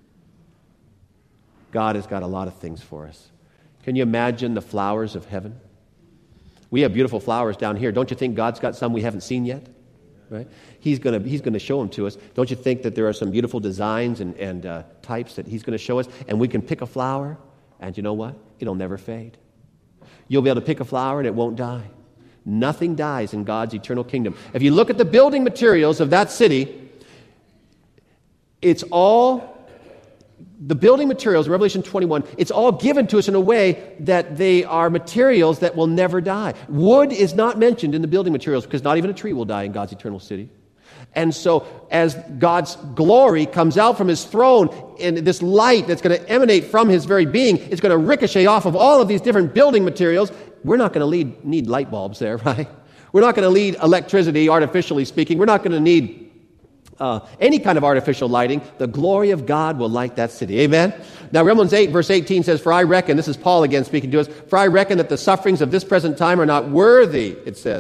God has got a lot of things for us. Can you imagine the flowers of heaven? We have beautiful flowers down here. Don't you think God's got some we haven't seen yet? Right? He's going to He's going to show them to us. Don't you think that there are some beautiful designs and, and uh, types that He's going to show us? And we can pick a flower, and you know what? It'll never fade. You'll be able to pick a flower and it won't die. Nothing dies in God's eternal kingdom. If you look at the building materials of that city, it's all, the building materials, in Revelation twenty-one, it's all given to us in a way that they are materials that will never die. Wood is not mentioned in the building materials because not even a tree will die in God's eternal city. And so as God's glory comes out from His throne and this light that's going to emanate from His very being is going to ricochet off of all of these different building materials, we're not going to need, need light bulbs there, right? We're not going to need electricity, artificially speaking. We're not going to need uh, any kind of artificial lighting. The glory of God will light that city. Amen? Now, Romans eight, verse eighteen says, for I reckon, this is Paul again speaking to us, for I reckon that the sufferings of this present time are not worthy, it says,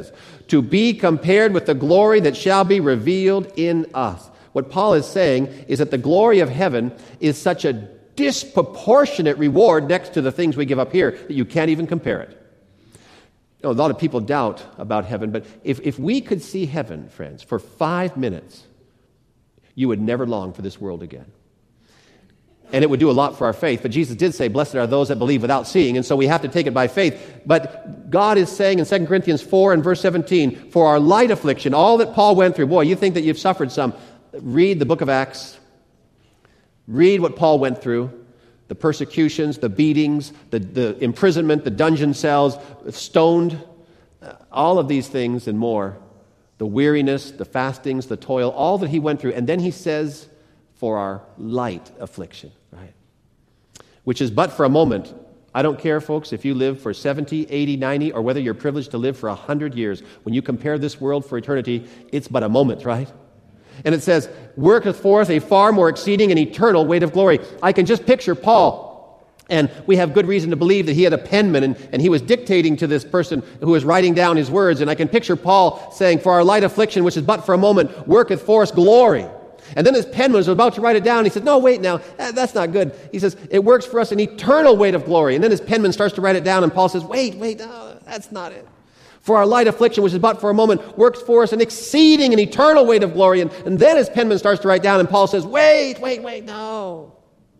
to be compared with the glory that shall be revealed in us. What Paul is saying is that the glory of heaven is such a disproportionate reward next to the things we give up here that you can't even compare it. You know, a lot of people doubt about heaven, but if, if we could see heaven, friends, for five minutes, you would never long for this world again. And it would do a lot for our faith. But Jesus did say, blessed are those that believe without seeing. And so we have to take it by faith. But God is saying in Second Corinthians four and verse seventeen, for our light affliction, all that Paul went through, boy, you think that you've suffered some. Read the book of Acts. Read what Paul went through. The persecutions, the beatings, the, the imprisonment, the dungeon cells, stoned, all of these things and more. The weariness, the fastings, the toil, all that he went through. And then he says, for our light affliction, right? Which is but for a moment. I don't care, folks, if you live for seventy, eighty, ninety, or whether you're privileged to live for one hundred years. When you compare this world for eternity, it's but a moment, right? And it says, worketh forth a far more exceeding and eternal weight of glory. I can just picture Paul, and we have good reason to believe that he had a penman, and, and he was dictating to this person who was writing down his words, and I can picture Paul saying, for our light affliction, which is but for a moment, worketh for us glory. And then his penman was about to write it down. He said, no, wait now, that's not good. He says, it works for us an eternal weight of glory. And then his penman starts to write it down, and Paul says, wait, wait, no, that's not it. For our light affliction, which is but for a moment, works for us an exceeding and eternal weight of glory. And, and then his penman starts to write down, and Paul says, wait, wait, wait, no.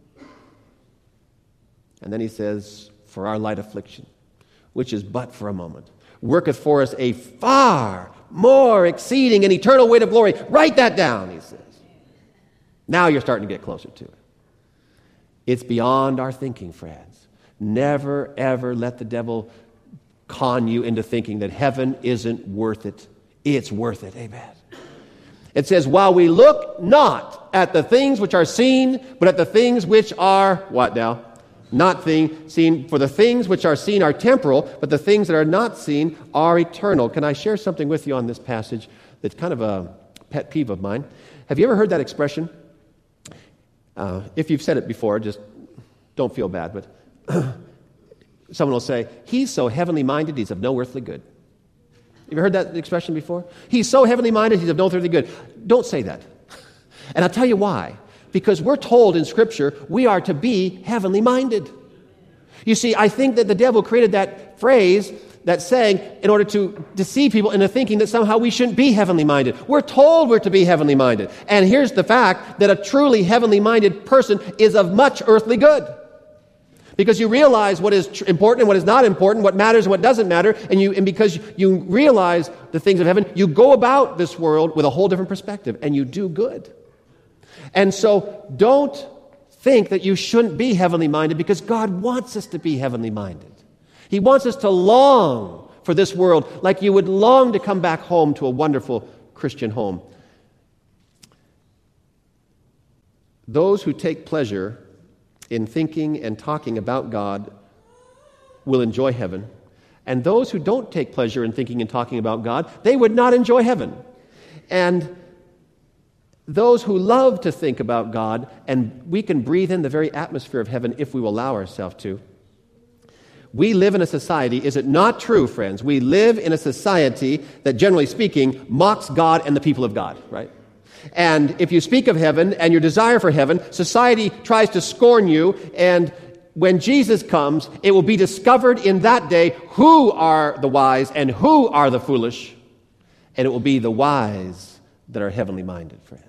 And then he says, for our light affliction, which is but for a moment, worketh for us a far more exceeding and eternal weight of glory. Write that down, he says. Now you're starting to get closer to it. It's beyond our thinking, friends. Never, ever let the devil con you into thinking that heaven isn't worth it. It's worth it. Amen. It says, while we look not at the things which are seen, but at the things which are, what now? Not thing, seen. For the things which are seen are temporal, but the things that are not seen are eternal. Can I share something with you on this passage that's kind of a pet peeve of mine? Have you ever heard that expression? Uh, if you've said it before, just don't feel bad, but someone will say, he's so heavenly minded, he's of no earthly good. You ever heard that expression before? He's so heavenly minded, he's of no earthly good. Don't say that. And I'll tell you why. Because we're told in Scripture we are to be heavenly minded. You see, I think that the devil created that phrase, that saying, in order to deceive people into thinking that somehow we shouldn't be heavenly minded. We're told we're to be heavenly minded. And here's the fact that a truly heavenly minded person is of much earthly good. Because you realize what is tr- important and what is not important, what matters and what doesn't matter, and you and because you realize the things of heaven, you go about this world with a whole different perspective, and you do good. And so don't think that you shouldn't be heavenly minded, because God wants us to be heavenly minded. He wants us to long for this world like you would long to come back home to a wonderful Christian home. Those who take pleasure in thinking and talking about God will enjoy heaven. And those who don't take pleasure in thinking and talking about God, they would not enjoy heaven. And those who love to think about God, and we can breathe in the very atmosphere of heaven if we will allow ourselves to. We live in a society, is it not true, friends? We live in a society that, generally speaking, mocks God and the people of God, right? And if you speak of heaven and your desire for heaven, society tries to scorn you, and when Jesus comes, it will be discovered in that day who are the wise and who are the foolish, and it will be the wise that are heavenly minded, friends.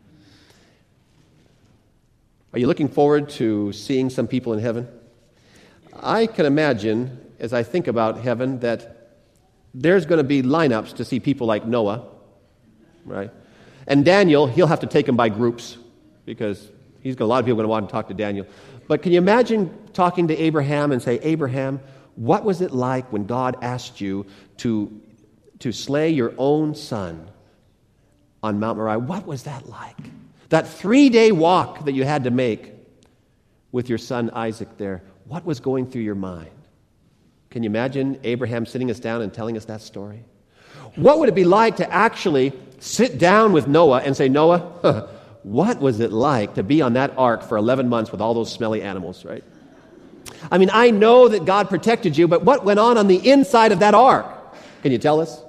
Are you looking forward to seeing some people in heaven? I can imagine, as I think about heaven, that there's going to be lineups to see people like Noah, right? And Daniel, he'll have to take them by groups, because he's got a lot of people going to want to talk to Daniel. But can you imagine talking to Abraham and say, Abraham, what was it like when God asked you to, to slay your own son on Mount Moriah? What was that like? That three-day walk that you had to make with your son Isaac there, what was going through your mind? Can you imagine Abraham sitting us down and telling us that story? What would it be like to actually sit down with Noah and say, Noah, what was it like to be on that ark for eleven months with all those smelly animals, right? I mean, I know that God protected you, but what went on on the inside of that ark? Can you tell us?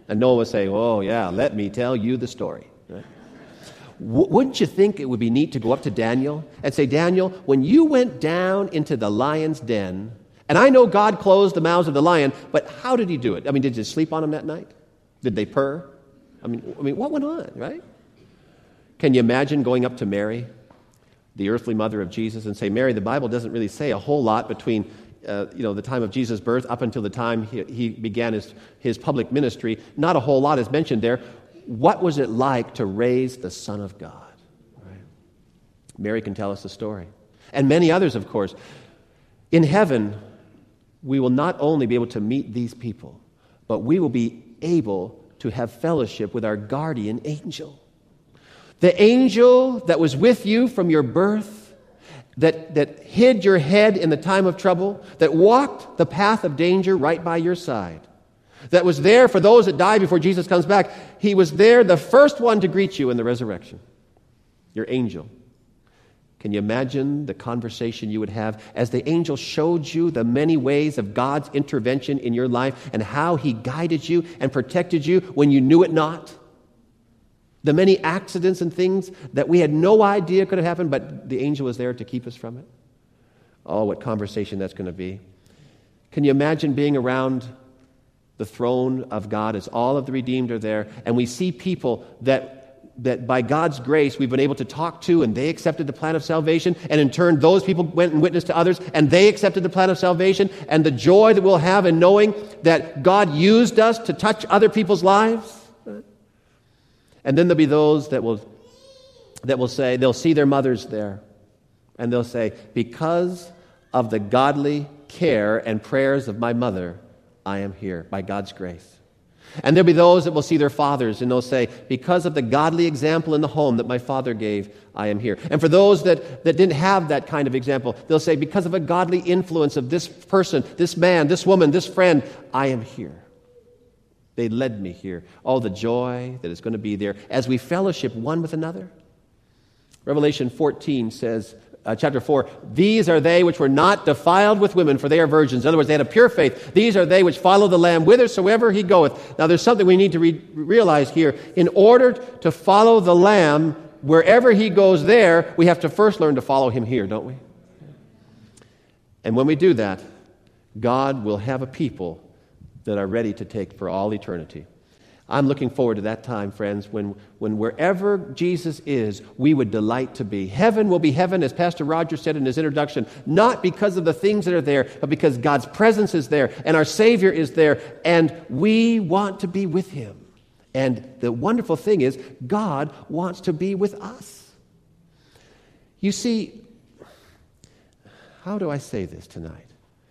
And Noah was saying, oh, yeah, let me tell you the story. Right? W- wouldn't you think it would be neat to go up to Daniel and say, Daniel, when you went down into the lion's den, and I know God closed the mouths of the lion, but how did he do it? I mean, did you sleep on them that night? Did they purr? I mean, I mean, what went on, right? Can you imagine going up to Mary, the earthly mother of Jesus, and say, Mary, the Bible doesn't really say a whole lot between uh, you know, the time of Jesus' birth up until the time he, he began his, his public ministry. Not a whole lot is mentioned there. What was it like to raise the Son of God? Right? Mary can tell us the story. And many others, of course. In heaven, we will not only be able to meet these people, but we will be able to have fellowship with our guardian angel. The angel that was with you from your birth, that, that hid your head in the time of trouble, that walked the path of danger right by your side, that was there for those that die before Jesus comes back. He was there, the first one to greet you in the resurrection. Your angel. Can you imagine the conversation you would have as the angel showed you the many ways of God's intervention in your life and how he guided you and protected you when you knew it not? The many accidents and things that we had no idea could have happened, but the angel was there to keep us from it. Oh, what conversation that's going to be. Can you imagine being around the throne of God as all of the redeemed are there, and we see people that that by God's grace we've been able to talk to, and they accepted the plan of salvation, and in turn those people went and witnessed to others, and they accepted the plan of salvation, and the joy that we'll have in knowing that God used us to touch other people's lives. And then there'll be those that will that will say, they'll see their mothers there, and they'll say, because of the godly care and prayers of my mother, I am here by God's grace. And there'll be those that will see their fathers, and they'll say, because of the godly example in the home that my father gave, I am here. And for those that, that didn't have that kind of example, they'll say, because of a godly influence of this person, this man, this woman, this friend, I am here. They led me here. Oh, the joy that is going to be there as we fellowship one with another. Revelation fourteen says, Uh, chapter four, these are they which were not defiled with women, for they are virgins. In other words, they had a pure faith. These are they which follow the Lamb whithersoever he goeth. Now, there's something we need to re- realize here. In order to follow the Lamb, wherever he goes there, we have to first learn to follow him here, don't we? And when we do that, God will have a people that are ready to take for all eternity. I'm looking forward to that time, friends, when, when wherever Jesus is, we would delight to be. Heaven will be heaven, as Pastor Roger said in his introduction, not because of the things that are there, but because God's presence is there, and our Savior is there, and we want to be with him. And the wonderful thing is, God wants to be with us. You see, how do I say this tonight?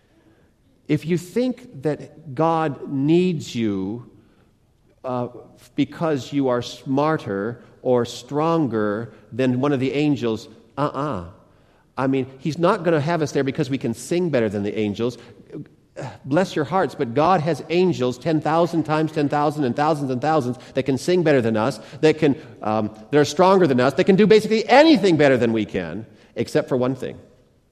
If you think that God needs you Uh, because you are smarter or stronger than one of the angels, uh-uh. I mean, he's not going to have us there because we can sing better than the angels. Bless your hearts, but God has angels ten thousand times ten thousand and thousands and thousands that can sing better than us, that can um, that are stronger than us, that can do basically anything better than we can, except for one thing.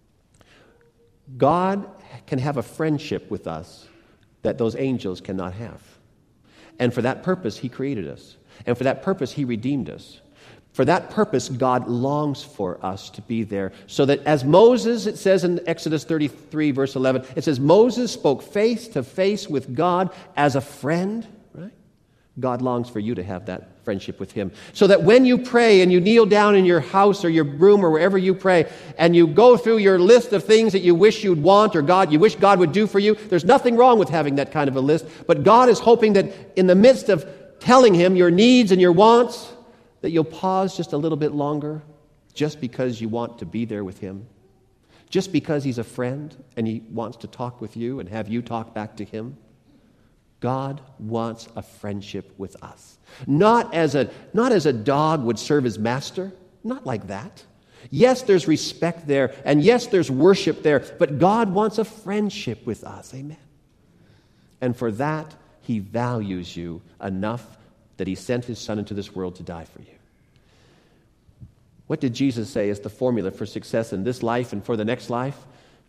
God can have a friendship with us that those angels cannot have. And for that purpose, he created us. And for that purpose, he redeemed us. For that purpose, God longs for us to be there. So that as Moses, it says in Exodus thirty-three, verse eleven, it says, Moses spoke face to face with God as a friend, right? God longs for you to have that friendship with him. So that when you pray and you kneel down in your house or your room or wherever you pray, and you go through your list of things that you wish you'd want or God, you wish God would do for you, there's nothing wrong with having that kind of a list. But God is hoping that in the midst of telling him your needs and your wants, that you'll pause just a little bit longer just because you want to be there with him. Just because he's a friend and he wants to talk with you and have you talk back to him. God wants a friendship with us. Not as a, not as a dog would serve his master. Not like that. Yes, there's respect there. And yes, there's worship there. But God wants a friendship with us. Amen. And for that, he values you enough that he sent his son into this world to die for you. What did Jesus say is the formula for success in this life and for the next life?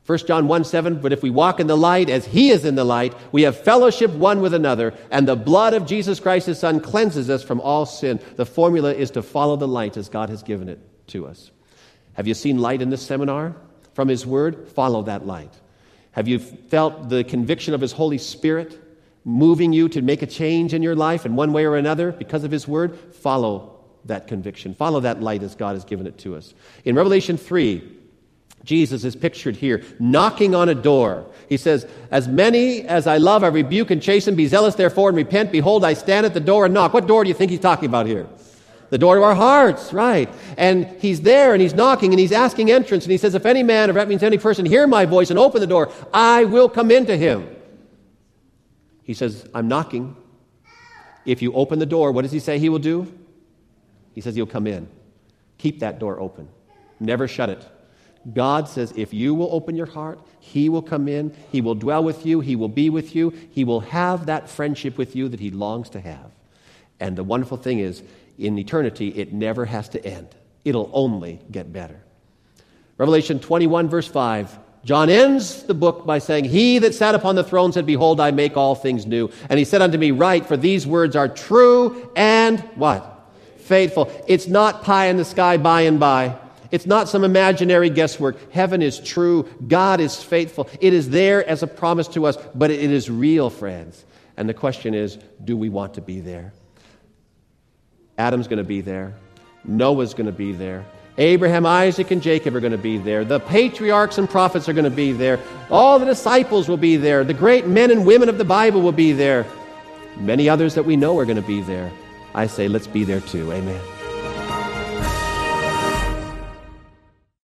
First John one seven, but if we walk in the light as he is in the light, we have fellowship one with another, and the blood of Jesus Christ, his Son, cleanses us from all sin. The formula is to follow the light as God has given it to us. Have you seen light in this seminar? From his word, follow that light. Have you felt the conviction of his Holy Spirit moving you to make a change in your life in one way or another because of his word? Follow that conviction. Follow that light as God has given it to us. In Revelation three, Jesus is pictured here, knocking on a door. He says, as many as I love, I rebuke and chasten. Be zealous, therefore, and repent. Behold, I stand at the door and knock. What door do you think he's talking about here? The door to our hearts, right. And he's there, and he's knocking, and he's asking entrance. And he says, if any man, or that means any person, hear my voice and open the door, I will come into him. He says, I'm knocking. If you open the door, what does he say he will do? He says he'll come in. Keep that door open. Never shut it. God says, if you will open your heart, he will come in, he will dwell with you, he will be with you, he will have that friendship with you that he longs to have. And the wonderful thing is, in eternity, it never has to end. It'll only get better. Revelation twenty-one, verse five, John ends the book by saying, he that sat upon the throne said, behold, I make all things new. And he said unto me, write, for these words are true and what? Faithful. It's not pie in the sky by and by. It's not some imaginary guesswork. Heaven is true. God is faithful. It is there as a promise to us, but it is real, friends. And the question is, do we want to be there? Adam's going to be there. Noah's going to be there. Abraham, Isaac, and Jacob are going to be there. The patriarchs and prophets are going to be there. All the disciples will be there. The great men and women of the Bible will be there. Many others that we know are going to be there. I say, let's be there too. Amen.